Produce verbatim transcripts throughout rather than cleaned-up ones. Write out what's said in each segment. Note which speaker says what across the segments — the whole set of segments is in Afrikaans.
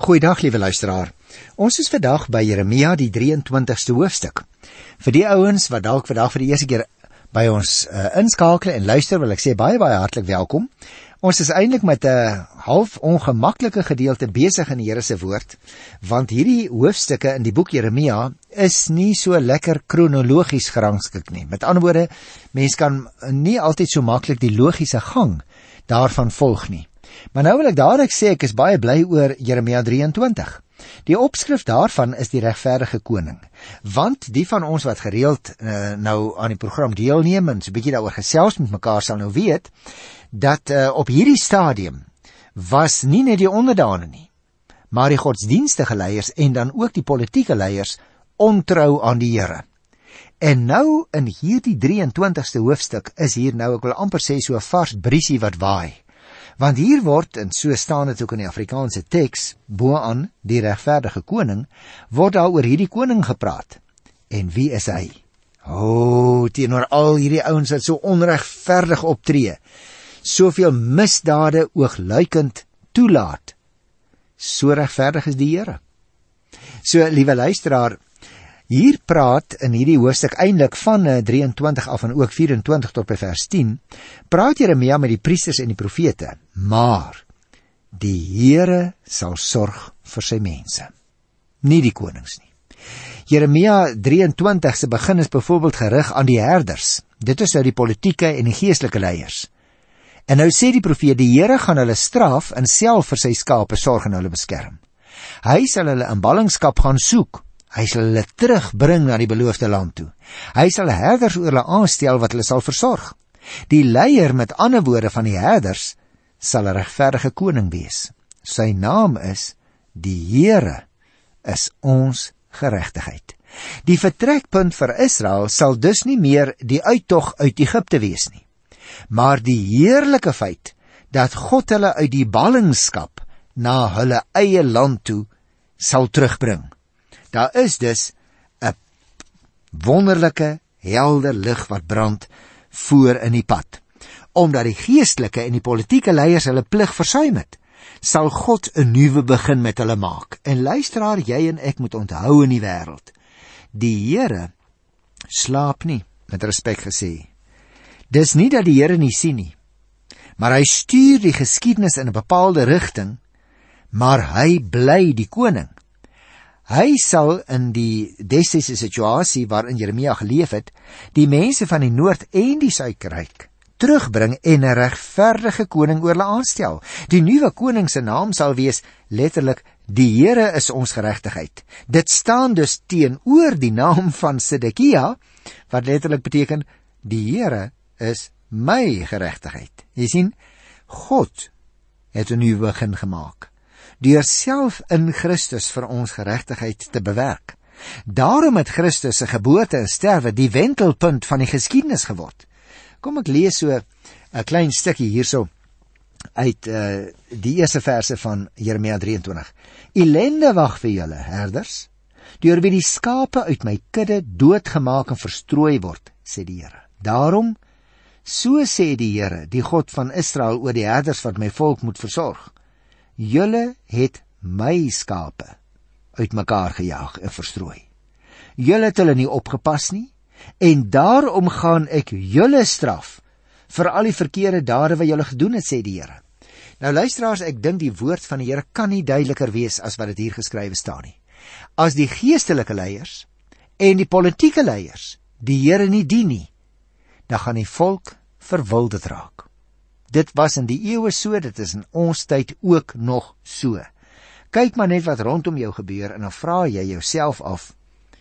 Speaker 1: Goeiedag, liewe luisteraar. Ons is vandag by Jeremia die drieëntwintigste hoofstuk. Vir die ouens wat dalk vandag vir die eerste keer by ons uh, inskakel en luister, wil ek sê baie baie hartlik welkom. Ons is eintlik met 'n half ongemaklike gedeelte besig in die Here se woord, want hierdie hoofstukke in die boek Jeremia is nie so lekker kronologies gerangskik nie. Met ander woorde, mens kan nie altyd so maklik die logiese gang daarvan volg nie. Maar nou wil ek dadelik sê, ek is baie bly oor Jeremia drieëntwintig. Die opskrif daarvan is die regverdige koning. Want die van ons wat gereeld uh, nou aan die program deelneem en so 'n bietjie daaroor gesels met mekaar sal nou weet, dat uh, op hierdie stadium was nie net die onderdane nie, maar die godsdienstige leiers en dan ook die politieke leiers ontrou aan die Here. En nou in hierdie drieëntwintigste hoofstuk is hier nou, ek wil amper sê, so 'n vars briesie wat waai. Want hier word, en so staan dit ook in die Afrikaanse teks, bo-aan die regverdige koning, word daar oor hierdie koning gepraat. En wie is hy? O, teenoor al hierdie ouens wat so onregverdig optree, soveel misdade oogluikend toelaat, so regverdig is die Here. So, liewe luisteraar, hier praat in hierdie hoofstuk eintlik van drieëntwintig af en ook vyf-en-twintig tot by vers tien, praat Jeremia met die priesters en die profete, maar die Here sal sorg vir sy mense, nie die konings nie. Jeremia drieëntwintig se begin is byvoorbeeld gerig aan die herders, dit is nou die politieke en die geestelike leiers. En nou sê die profeet, die Here gaan hulle straf en self vir sy skape sorg en hulle beskerm. Hy sal hulle in ballingskap gaan soek, hy sal hulle terugbring na die beloofde land toe. Hy sal herders oor hulle aanstel wat hulle sal versorg. Die leier, met ander woorde van die herders, sal 'n regverdige koning wees. Sy naam is, die Here is ons geregtigheid. Die vertrekpunt vir Israel sal dus nie meer die uittog uit Egipte wees nie, maar die heerlike feit dat God hulle uit die ballingskap na hulle eie land toe sal terugbring. Daar is dus 'n wonderlike, helder lig wat brand voor in die pad. Omdat die geestelike en die politieke leiers hulle plig versuim het, sal God 'n nuwe begin met hulle maak. En luisteraar, jy en ek moet onthou in die wêreld, die Here slaap nie, met respek gesê. Dis nie dat die Here nie sien nie, maar hy stuur die geskiedenis in 'n bepaalde rigting, maar hy bly die koning. Hy sal in die destydse situasie waarin Jeremia geleef het, die mense van die noord en die suiderryk terugbring en 'n regverdige koning oor hulle aanstel. Die nuwe koning se naam sal wees letterlik, die Here is ons geregtigheid. Dit staan dus teenoor die naam van Sedekia, wat letterlik beteken, die Here is my geregtigheid. Jy sien, God het 'n nuwe begin gemaak, deur self in Christus vir ons geregtigheid te bewerk. Daarom het Christus se geboorte en sterwe die wentelpunt van die geskiedenis geword. Kom ek lees so 'n klein stukkie hierso uit uh, die eerste verse van Jeremia drieëntwintig. Ellende wag vir julle, herders, deur wie die skape uit my kudde doodgemaak en verstrooi word, sê die Here. Daarom, so sê die Here, die God van Israel, oor die herders wat my volk moet versorg. Julle het my skape uitmekaar gejaag en verstrooi. Julle het hulle nie opgepas nie, en daarom gaan ek julle straf vir al die verkeerde dade wat julle gedoen het, sê die Here. Nou luisteraars, ek dink die woord van die Here kan nie duideliker wees as wat dit hier geskrywe staan nie. As die geestelike leiers en die politieke leiers die Here nie dien nie, dan gaan die volk verwilderd raak. Dit was in die eeue so, dit is in ons tyd ook nog so. Kyk maar net wat rondom jou gebeur en dan vra jy jouself af,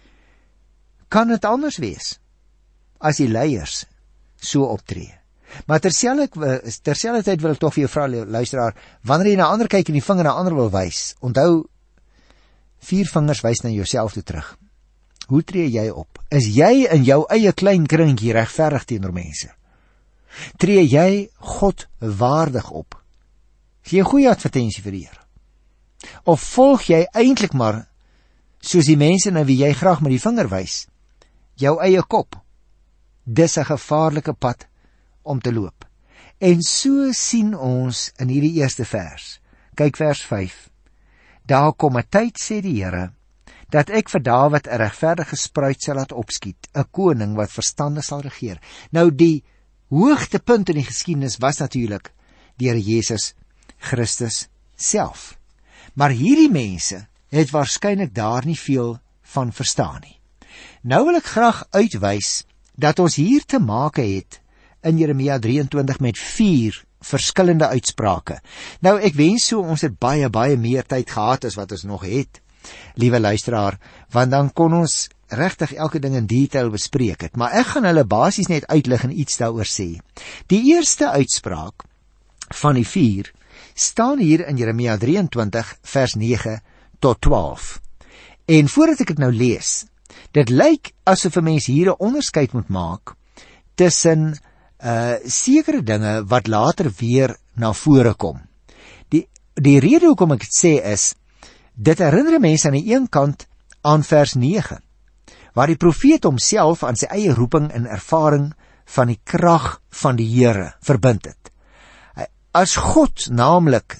Speaker 1: kan dit anders wees as die leiers so optree? Maar terselfdertyd wil ek tog vir jou vra, luisteraar, wanneer jy na ander kyk en die vinger na ander wil wys, onthou, vier vingers wys na jouself toe terug. Hoe tree jy op? Is jy in jou eie klein kringetjie regverdig teenoor mense? Tree jy God waardig op? Is jy 'n goeie advertensie vir die Here? Of volg jy eintlik maar, soos die mense na wie jy graag met die vinger wys, jou eie kop? Dis 'n gevaarlike pad om te loop. En so sien ons in hierdie eerste vers, kyk vers vyf, daar kom 'n tyd, sê die Here, dat ek vir Dawid 'n regverdige spruit sal laat opskiet, 'n koning wat verstandig sal regeer. Nou die hoogtepunt in die geskiedenis was natuurlik die Here Jesus Christus self. Maar hierdie mense het waarskynlik daar nie veel van verstaan nie. Nou wil ek graag uitwys dat ons hier te make het in Jeremia drieëntwintig met vier verskillende uitsprake. Nou ek wens so ons het baie baie meer tyd gehad as wat ons nog het, liewe luisteraar, want dan kon ons regtig elke ding in detail bespreek het, maar ek gaan hulle basies net uitlig en iets daaroor sê. Die eerste uitspraak van die vier staan hier in Jeremia drieëntwintig vers nege tot twaalf. En voordat ek dit nou lees, dit lyk asof 'n mens hier 'n onderskeid moet maak tussen uh, sekere dinge wat later weer na vore kom. Die, die rede hoekom ek dit sê is, dit herinner mense aan die een kant aan vers nege, waar die profeet homself aan sy eie roeping en ervaring van die krag van die Here verbind het. As God naamlik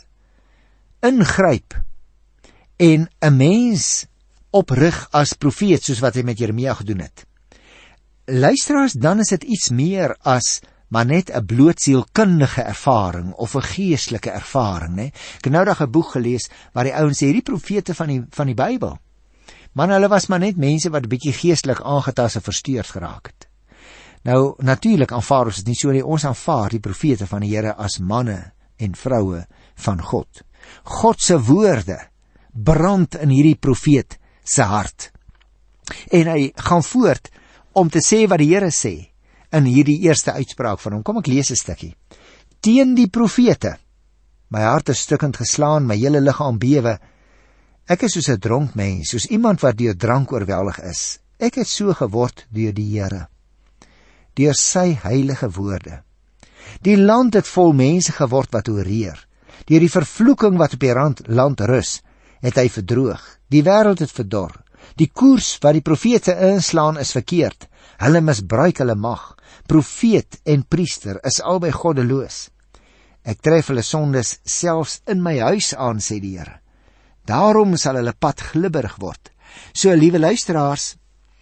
Speaker 1: ingryp en 'n mens oprig as profeet, soos wat hy met Jeremia gedoen het, luisteraars, dan is dit iets meer as maar net 'n blootsielkundige ervaring of 'n geestelike ervaring, né? Ek het nou dag 'n boek gelees waar die ouens sê hierdie profete van die van die Bybel, man, hulle was maar net mense wat 'n bietjie geestelik aangetast en versteurd geraak het. Nou natuurlik aanvaar ons dit nie so nie, ons aanvaar die profete van die Here as manne en vroue van God. God se woorde brand in hierdie profeet se hart. En hy gaan voort om te sê wat die Here sê in hierdie eerste uitspraak van hom. Kom ek lees 'n stukkie. Teen die profete, my hart is stukkend geslaan, my hele liggaam bewe. Ek is soos 'n dronk mens, soos iemand wat deur drank oorweldig is. Ek het so geword deur die Here, deur sy heilige woorde. Die land het vol mense geword wat oreer. Deur die vervloeking wat op die rand, land rus, het hy verdroog. Die wêreld het verdor. Die koers wat die profete inslaan is verkeerd. Hulle misbruik hulle mag. Profeet en priester is albei goddeloos. Ek tref hulle sondes selfs in my huis aan, sê die Here. Daarom sal hulle pad glibberig word. So, liewe luisteraars,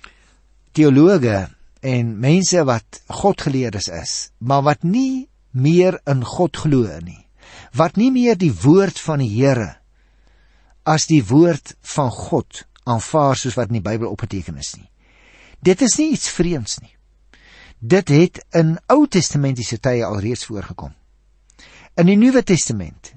Speaker 1: teologe en mense wat Godgeleerdes is, maar wat nie meer in God glo nie, wat nie meer die woord van die Here as die woord van God aanvaar soos wat in die Bybel opgeteken is nie. Dit is nie iets vreemds nie. Dit het in Ou Testamentiese tye alreeds voorgekom. In die Nuwe Testament,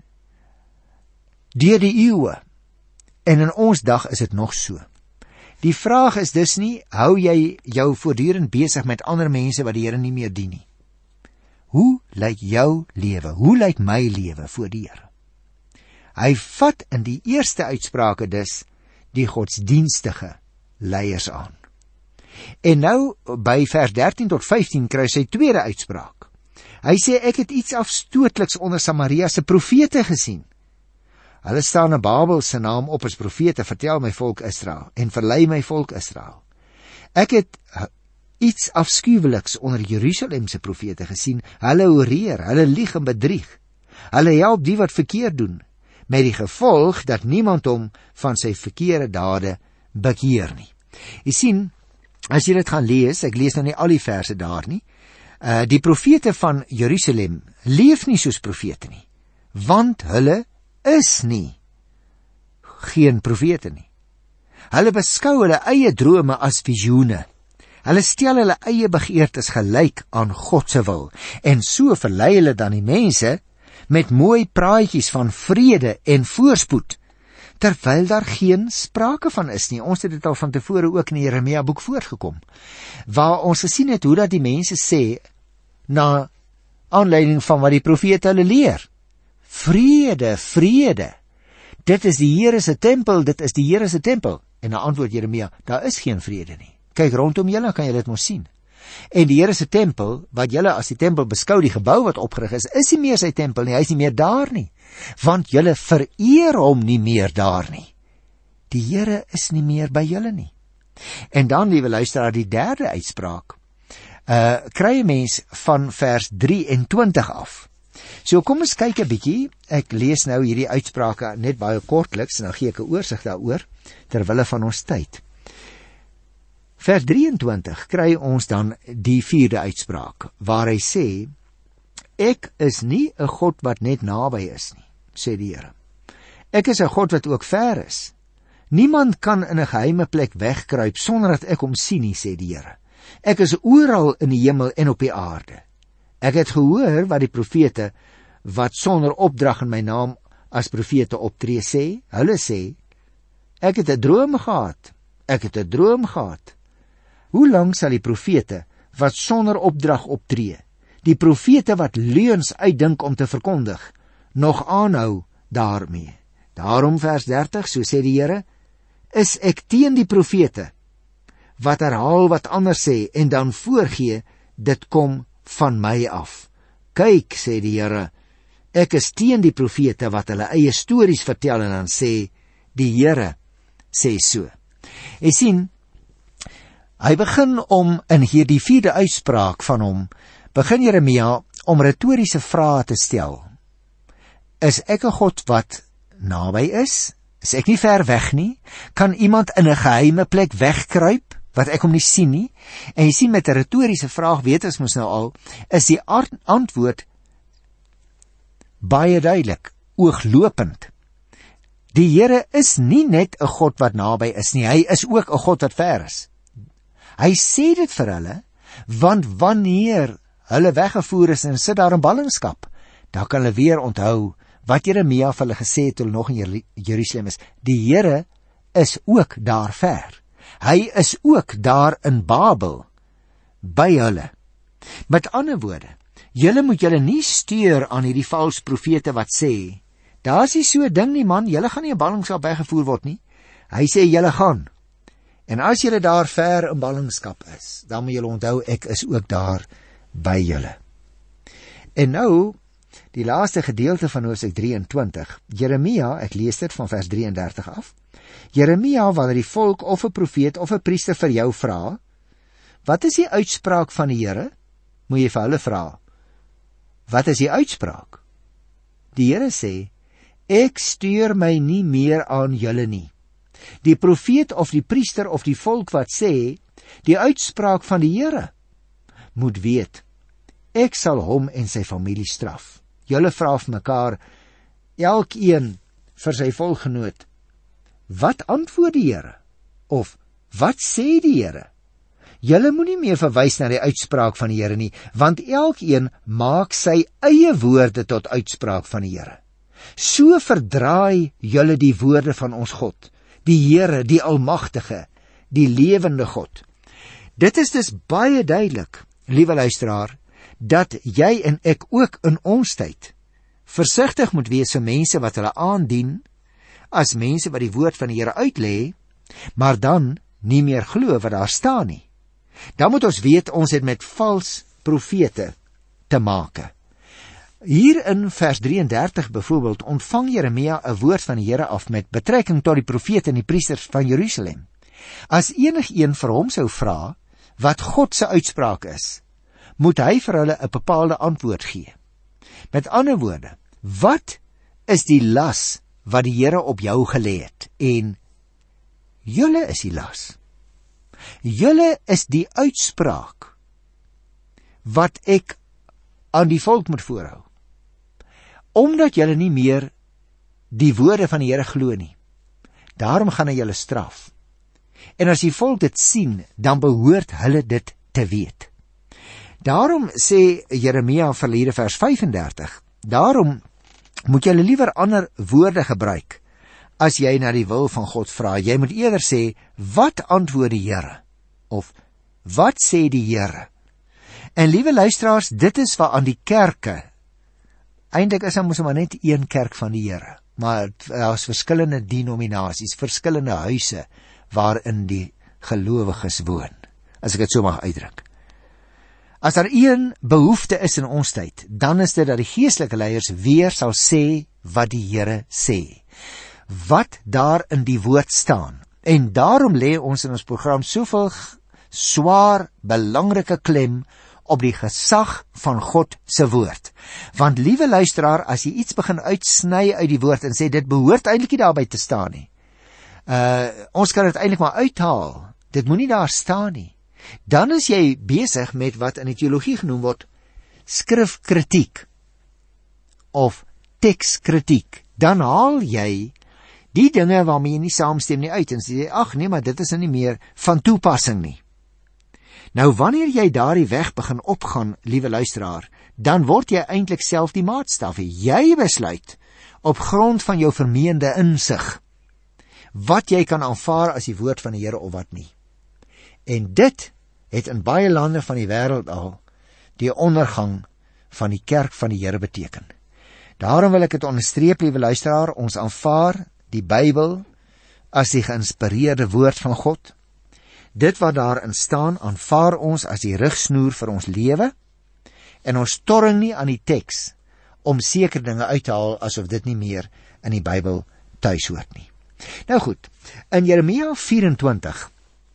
Speaker 1: deur die eeue, en in ons dag is dit nog so. Die vraag is dus nie, hou jy jou voortdurend besig met ander mense wat die Here nie meer dien nie? Hoe lyk jou lewe? Hoe lyk my lewe voor die Here? Hy vat in die eerste uitsprake dus die godsdienstige leiers aan. En nou by vers dertien tot vyftien kry sy tweede uitspraak. Hy sê, ek het iets afstootliks onder Samaria se profete gesien. Hulle staan 'n Babel se naam op as profete, vertel my volk Israel en verlei my volk Israel. Ek het iets afskuweliks onder Jerusalem se profete gesien. Hulle oreer, hulle lieg en bedrieg. Hulle help die wat verkeerd doen, met die gevolg dat niemand hom van sy verkeerde dade bekeer nie. Jy sien, as jy dit gaan lees, ek lees nou nie al die verse daar nie, uh, die profete van Jerusalem leef nie soos profete nie, want hulle is nie geen profete nie. Hulle beskou hulle eie drome as visioene. Hulle stel hulle eie begeertes gelyk aan God se wil, en so verlei hulle dan die mense met mooi praatjies van vrede en voorspoed, terwyl daar geen sprake van is nie. Ons het dit al van tevore ook in die Jeremia boek voorgekom, waar ons gesien het hoe dat die mense sê, na aanleiding van wat die profete hulle leer, vrede, vrede, dit is die Here se tempel, dit is die Here se tempel. En na antwoord Jeremia, daar is geen vrede nie. Kyk rondom julle, kan jy dit mos sien. En die Here se tempel, wat julle as die tempel beskou, die gebou wat opgerig is, is nie meer sy tempel nie, hy is nie meer daar nie, want julle vereer hom nie meer daar nie. Die Here is nie meer by julle nie. En dan, liewe luisteraar, die derde uitspraak, uh, kry 'n mens van vers drieëntwintig af. So kom ons kyk 'n bietjie. Ek lees nou hierdie uitsprake net baie kortliks en dan gee ek 'n oorsig daaroor terwille van ons tyd. Vers drieëntwintig kry ons dan die vierde uitspraak waar hy sê: Ek is nie 'n God wat net naby is nie, sê die Here. Ek is 'n God wat ook ver is. Niemand kan in 'n geheime plek wegkruip sonder dat ek hom sien nie, sê die Here. Ek is oral in die hemel en op die aarde. Ek het gehoor wat die profete wat sonder opdrag in my naam as profete optree sê. Hulle sê, ek het 'n droom gehad. Ek het 'n droom gehad. Hoe lank sal die profete wat sonder opdrag optree, die profete wat leuns uitdink om te verkondig, nog aanhou daarmee? Daarom vers dertig, so sê die Here, is ek teen die profete wat herhaal wat anders sê en dan voorgee, dit kom van my af. Kyk, sê die Here, ek is teen die profete wat hulle eie stories vertel en dan sê, die Here sê so. Jy sien, hy begin om in hierdie vierde uitspraak van hom, begin Jeremia om retoriese vrae te stel. Is ek 'n God wat naby is? Is ek nie ver weg nie? Kan iemand in 'n geheime plek wegkruip wat ek hom nie sien nie? En jy sien, met 'n retoriese vraag weet ons mos nou al, is die antwoord baie duidelik, ooglopend. Die Here is nie net 'n God wat naby is nie, hy is ook 'n God wat ver is. Hy sê dit vir hulle, want wanneer hulle weggevoer is en sit daar in ballingskap, dan kan hulle weer onthou wat Jeremia vir hulle gesê het toe hulle nog in Jerusalem is. Die Here is ook daar ver. Hy is ook daar in Babel, by hulle. Met ander woorde, julle moet julle nie steur aan hierdie vals profete wat sê, daar is nie so 'n ding nie man, julle gaan nie in ballingskap weggevoer word nie. Hy sê julle gaan. En as julle daar ver in ballingskap is, dan moet julle onthou, ek is ook daar by julle. En nou, die laaste gedeelte van Hosea drieëntwintig, Jeremia, ek lees dit van vers drieëndertig af. Jeremia, wanneer die volk of 'n profeet of 'n priester vir jou vra, wat is die uitspraak van die Here? Moet jy vir hulle vra, wat is die uitspraak? Die Here sê, ek stuur my nie meer aan julle nie. Die profeet of die priester of die volk wat sê, die uitspraak van die Here, moet weet, ek sal hom en sy familie straf. Julle vra vir mekaar, elkeen vir sy volgenoot, wat antwoord die Here? Of, wat sê die Here? Julle moet nie meer verwys na die uitspraak van die Here nie, want elkeen maak sy eie woorde tot uitspraak van die Here. So verdraai julle die woorde van ons God, die Here, die Almagtige, die lewende God. Dit is dus baie duidelik, liewe luisteraar, dat jy en ek ook in ons tyd versigtig moet wees vir mense wat hulle aandien as mense wat die woord van die Here uitlê, maar dan nie meer glo wat daar staan nie. Dan moet ons weet, ons het met vals profete te make. Hier in vers drieëndertig byvoorbeeld ontvang Jeremia 'n woord van die Here af met betrekking tot die profete en die priesters van Jerusalem. As enigeen vir hom sou vra wat God se uitspraak is, moet hy vir hulle 'n bepaalde antwoord gee. Met ander woorde, wat is die las wat die Here op jou gelê het? En julle is die las. Julle is die uitspraak wat ek aan die volk moet voorhou. Omdat julle nie meer die woorde van die Here glo nie, daarom gaan hy julle straf. En as die volk dit sien, dan behoort hulle dit te weet. Daarom sê Jeremia verlede vers vyfendertig, daarom moet julle liewer ander woorde gebruik as jy na die wil van God vra. Jy moet eerder sê, wat antwoord die Here? Of, wat sê die Here? En liewe luisteraars, dit is waar aan die kerke, eintlik is daar mos maar net een kerk van die Here, maar daar is verskillende denominasies, verskillende huise waarin die gelowiges woon, as ek dit so mag uitdruk. As daar een behoefte is in ons tyd, dan is dit dat die geestelike leiers weer sal sê wat die Here sê, wat daar in die woord staan. En daarom lê ons in ons program soveel swaar, belangrike klem op die gesag van God se woord. Want liewe luisteraar, as jy iets begin uitsny uit die woord en sê dit behoort eintlik nie daarby te staan nie. Uh, ons kan dit eintlik maar uithaal. Dit moenie daar staan nie. Dan is jy besig met wat in die teologie genoem word skrifkritiek of tekskritiek. Dan haal jy die dinge waarmee jy nie saamstem nie uit en sê, ag nee, maar dit is nie meer van toepassing nie. Nou wanneer jy daardie weg begin opgaan, liewe luisteraar, dan word jy eintlik self die maatstaf. Jy besluit op grond van jou vermeende insig wat jy kan aanvaar as die woord van die Here of wat nie. En dit het in baie lande van die wêreld al die ondergang van die kerk van die Here beteken. Daarom wil ek dit onderstreep, liewe luisteraar, ons aanvaar die Bybel as die geïnspireerde woord van God. Dit wat daarin staan, aanvaar ons as die rigsnoer vir ons lewe, en ons torring nie aan die teks om sekere dinge uit te haal asof dit nie meer in die Bybel tuis hoort nie. Nou goed, in Jeremia vyf-en-twintig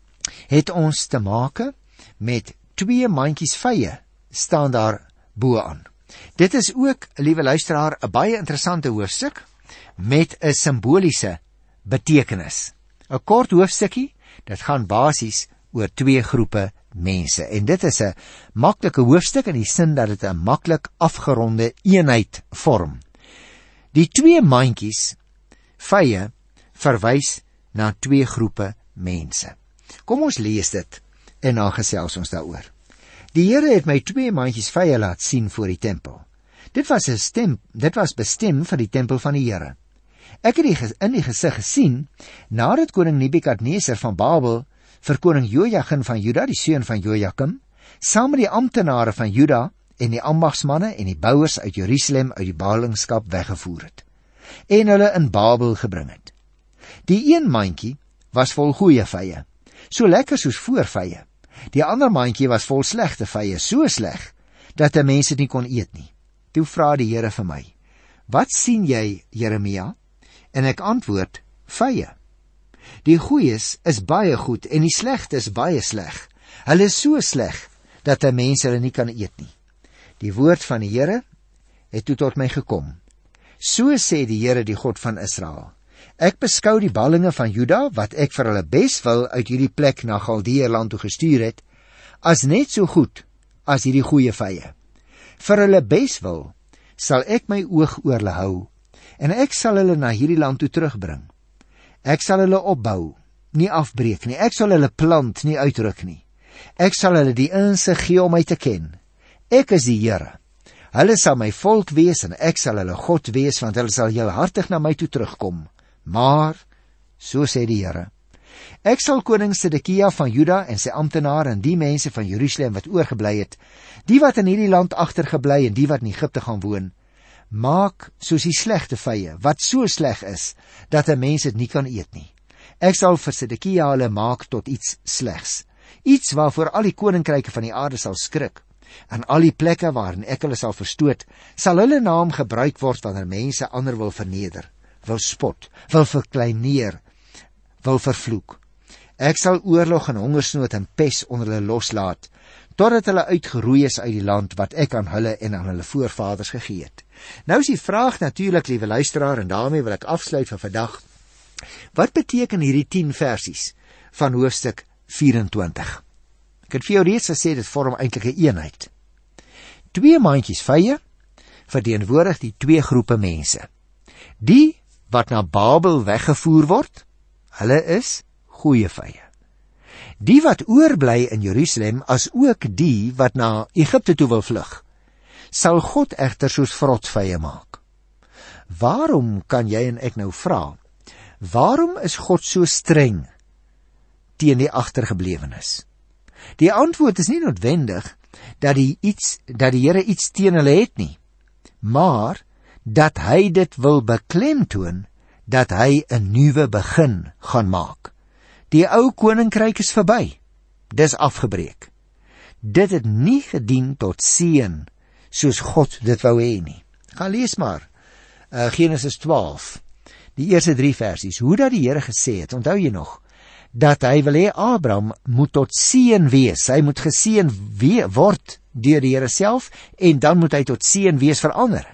Speaker 1: het ons te make met twee mandjies vye staan daar bo aan. Dit is ook, liewe luisteraar, 'n baie interessante hoofstuk met 'n simboliese betekenis. 'n Kort hoofstukkie, dit gaan basies oor twee groepe mense. En dit is 'n maklike hoofstuk in die sin dat dit 'n maklik afgeronde eenheid vorm. Die twee mandjies vye verwys na twee groepe mense. Kom ons lees dit en dan gesels ons daaroor. Die Here het my twee mandjies vye laat sien voor die tempel. Dit was 'n stem, dit was bestem vir die tempel van die Here. Ek het die in die gesig gesien nadat koning Nebukadneser van Babel vir koning Jojagin van Juda, die seun van Jojakim, saam met die amptenare van Juda en die ambagsmanne en die bouers uit Jerusalem uit die ballingskap weggevoer het en hulle in Babel gebring het. Die een mandjie was vol goeie vye, so lekker soos voorvye. Die ander mandjie was vol slegte vye, so sleg dat 'n mens dit nie kon eet nie. Toe vra die Here vir my, wat sien jy, Jeremia? En ek antwoord, vye. Die goeies is baie goed en die slegtes baie sleg. Hulle is so sleg dat 'n mens hulle nie kan eet nie. Die woord van die Here het toe tot my gekom. So sê die Here, die God van Israel. Ek beskou die ballinge van Juda, wat ek vir hulle beswil uit hierdie plek na Galdeërland toe gestuur het, as net so goed as hierdie goeie vye. Vir hulle beswil sal ek my oog oor hulle hou, en ek sal hulle na hierdie land toe terugbring. Ek sal hulle opbou, nie afbreek nie. Ek sal hulle plant, nie uitruk nie. Ek sal hulle die insig gee om my te ken. Ek is die Here. Hulle sal my volk wees en ek sal hulle God wees, want hulle sal heelhartig na my toe terugkom. Maar, so sê die Here, ek sal koning Sedekia van Juda en sy amptenare en die mense van Jerusalem wat oorgebly het, die wat in hierdie land agtergebly en die wat in Egipte gaan woon, maak soos die slegte vye, wat so sleg is, dat 'n mens dit nie kan eet nie. Ek sal vir Sedekia hulle maak tot iets slegs, iets waarvoor al die koninkryke van die aarde sal skrik, en al die plekke waarin ek hulle sal verstoot, sal hulle naam gebruik word wanneer mense ander wil verneder, wil spot, wil verkleineer, wil vervloek. Ek sal oorlog en hongersnood en pes onder hulle loslaat, totdat hulle uitgeroei is uit die land wat ek aan hulle en aan hulle voorvaders gegee het. Nou is die vraag natuurlik, liewe luisteraar, en daarmee wil ek afsluit vir vandag. Wat beteken hierdie tien versies van hoofstuk vyf-en-twintig? Ek het vir jou reeds gesê, dit vorm eintlik 'n eenheid. Twee mandjies vye verteenwoordig die twee groepe mense. Die wat na Babel weggevoer word, hulle is goeie vye. Die wat oorbly in Jerusalem, as ook die wat na Egipte toe wil vlug, sal God egter soos vrotvye maak. Waarom, kan jy en ek nou vra, waarom is God so streng teen die agtergeblewenes? Die antwoord is nie noodwendig dat die iets, dat die Here iets teen hulle het nie, maar dat hy dit wil beklemtoon, dat hy 'n nuwe begin gaan maak. Die ou koninkryk is verby, dis afgebreek. Dit het nie gedien tot seën, soos God dit wou hê nie. Gaan lees maar, uh, Genesis twaalf, die eerste drie versies, hoe dat die Here gesê het, onthou jy nog, dat hy wil hê Abraham moet tot seën wees, hy moet geseën we- word deur die Here self, en dan moet hy tot seën wees vir ander.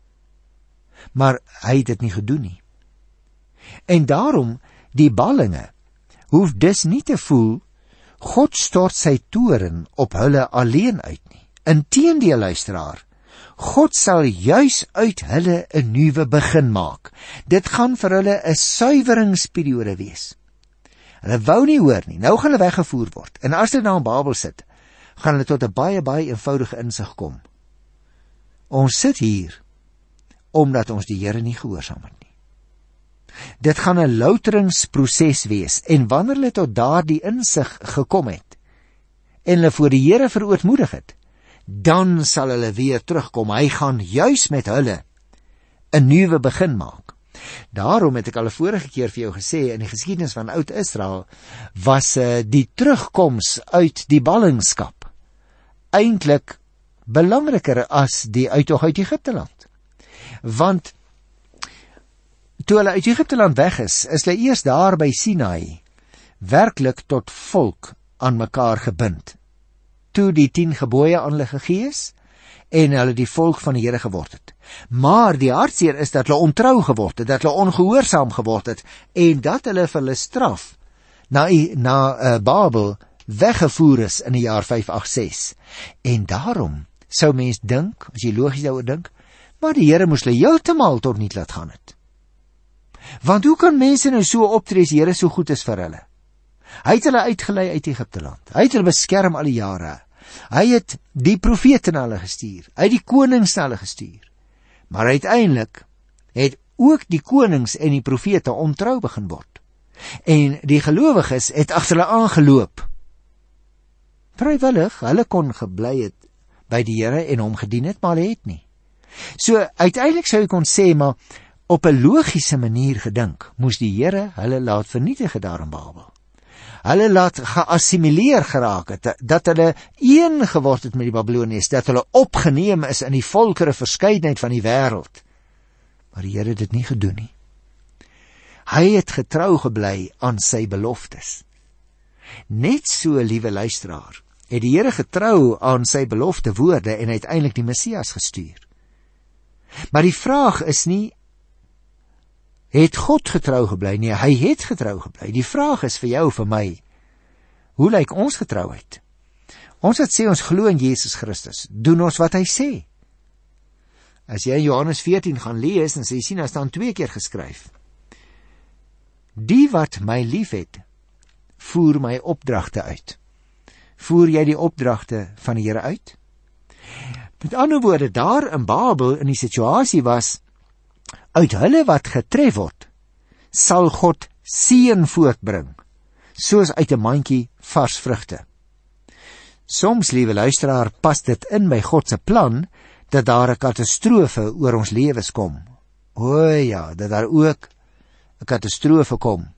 Speaker 1: Maar hy het dit nie gedoen nie. En daarom, die ballinge hoef dus nie te voel, God stort sy toorn op hulle alleen uit nie. Inteendeel, luisteraar, God sal juis uit hulle 'n nuwe begin maak. Dit gaan vir hulle 'n suiweringsperiode wees. Hulle wou nie hoor nie, nou gaan hulle weggevoer word. En as hulle nou in Babel sit, gaan hulle tot 'n baie, baie eenvoudige insig kom. Ons sit hier, omdat ons die Here nie gehoorsaam het nie. Dit gaan 'n louteringsproses wees, en wanneer hulle tot daardie insig gekom het, en hulle voor die Here verootmoedig het, dan sal hulle weer terugkom. Hy gaan juis met hulle 'n nuwe begin maak. Daarom het ek al 'n vorige keer vir jou gesê, in die geskiedenis van Oud-Israel was uh, die terugkoms uit die ballingskap eintlik belangriker as die uittog uit Egipteland. Want toe hulle uit Egipteland weg is, is hulle eers daar by Sinai werklik tot volk aan mekaar gebind. Toe die tien gebooie aan hulle gegee is, en hulle die volk van die Here geword het. Maar die hartseer is dat hulle ontrou geword het, dat hulle ongehoorsaam geword het, en dat hulle vir hulle straf na, na uh, Babel weggevoer is in die jaar vyf agt ses. En daarom sou mens dink, as jy logies daaroor dink, maar die Here moes hulle heeltemal tot niet laat gaan het. Want hoe kan mense nou so optree as die Here so goed is vir hulle? Hy het hulle uitgelei uit Egipteland. Hy het hulle beskerm al die jare. Hy het die profete na hulle gestuur. Hy het die konings na hulle gestuur. Maar uiteindelik het ook die konings en die profete ontrou begin word. En die gelowiges het agter hulle aangeloop. Vrywillig, hulle kon gebly het by die Here en hom gedien het, maar hulle het nie. So uiteindelik sou ek kon sê, maar op 'n logiese manier gedink, moes die Here hulle laat vernietig daar in Babel. Hulle laat geassimileer geraak het, dat hulle een geword het met die Babiloniërs, dat hulle opgeneem is in die volkere verskeidenheid van die wêreld. Maar die Here het dit nie gedoen nie. Hy het getrou gebly aan sy beloftes. Net so, liewe luisteraar, het die Here getrou aan sy belofte woorde en uiteindelik die Messias gestuur. Maar die vraag is nie, het God getrou gebly? Nee, hy het getrou gebly. Die vraag is vir jou, vir my, hoe lyk ons getrouheid? Ons wat sê ons glo in Jesus Christus, doen ons wat hy sê? As jy Johannes veertien gaan lees, en jy sien, daar staan twee keer geskryf, die wat my lief het, voer my opdragte uit. Voer jy die opdragte van die Here uit? Met ander woorde, daar in Babel, in die situasie was, uit hulle wat getref word, sal God seën voortbring, soos uit 'n mandjie vars vrugte. Soms, liewe luisteraar, pas dit in by God se plan, dat daar 'n katastrofe oor ons lewens kom. O ja, dat daar ook 'n katastrofe kom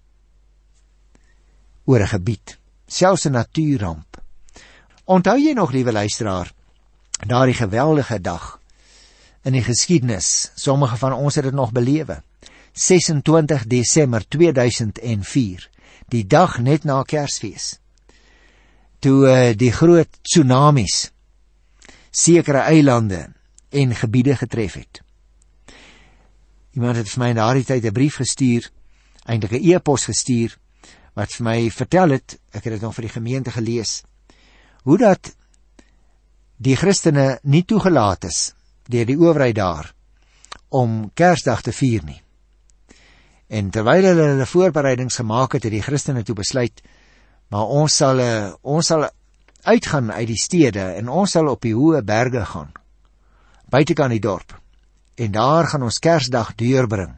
Speaker 1: oor 'n gebied, selfs 'n natuurramp. Onthou jy nog, liewe luisteraar, daardie geweldige dag in die geskiedenis, sommige van ons het dit nog belewe, ses en twintig Desember tweeduisend vier, die dag net na Kersfees, toe uh, die groot tsunamies sekere eilande en gebiede getref het. Iemand het vir my in daardie tyd 'n brief gestuur, eintlik 'n e-pos gestuur, wat vir my vertel het, ek het dit nog vir die gemeente gelees, hoe dat die Christene nie toegelaat is deur die owerheid daar om Kersdag te vier nie. En terwyl hulle hulle voorbereidings gemaak het, het die Christene toe besluit, maar ons sal, uh, ons sal uitgaan uit die stede en ons sal op die hoë berge gaan, buitekant die dorp, en daar gaan ons Kersdag deurbring.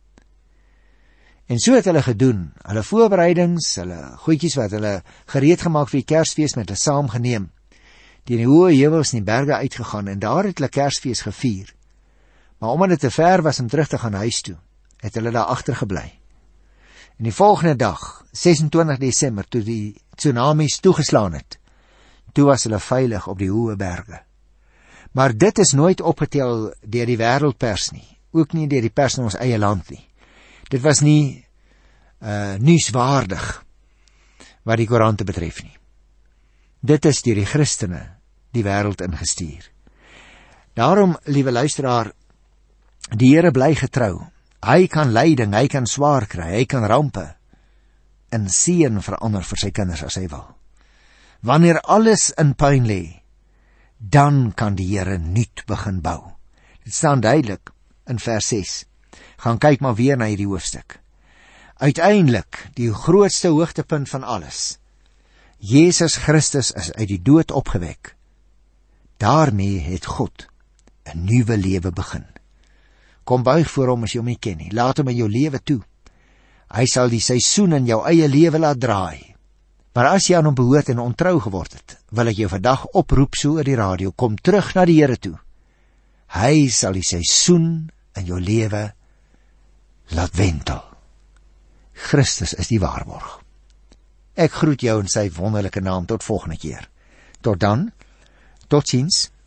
Speaker 1: En so het hulle gedoen, hulle voorbereidings, hulle goedjies wat hulle gereed gemaak vir die Kersfees met hulle saamgeneem, die in die hoë heuwels in die berge uitgegaan, en daar het hulle Kersfees gevier. Maar omdat dit te ver was om terug te gaan huis toe, het hulle daar agter gebly. En die volgende dag, ses en twintig Desember, toe die tsunamies toegeslaan het, toe was hulle veilig op die hoë berge. Maar dit is nooit opgetel deur die wêreldpers nie, ook nie deur die pers in ons eie land nie. Dit was nie uh, nuuswaardig wat die koerante betref nie. Dit is deur die Christene die wêreld ingestuur. Daarom, liewe luisteraar, die Here bly getrou. Hy kan lyding, hy kan swaar kry, hy kan rampe in seën verander vir sy kinders as hy wil. Wanneer alles in puin lê, dan kan die Here nuut begin bou. Dit staan duidelik in vers ses. Gaan kyk maar weer na hierdie hoofstuk. Uiteindelik, die grootste hoogtepunt van alles. Jesus Christus is uit die dood opgewek. Daarmee het God 'n nuwe lewe begin. Kom buig voor hom as jy hom nie ken nie. Laat hom in jou lewe toe. Hy sal die seisoen in jou eie lewe laat draai. Maar as jy aan hom behoort en ontrou geword het, wil ek jou vandag oproep so oor die radio, kom terug na die Here toe. Hy sal die seisoen in jou lewe laat wentel. Christus is die waarborg. Ek groet jou in sy wonderlike naam tot volgende keer. Tot dan, totsiens.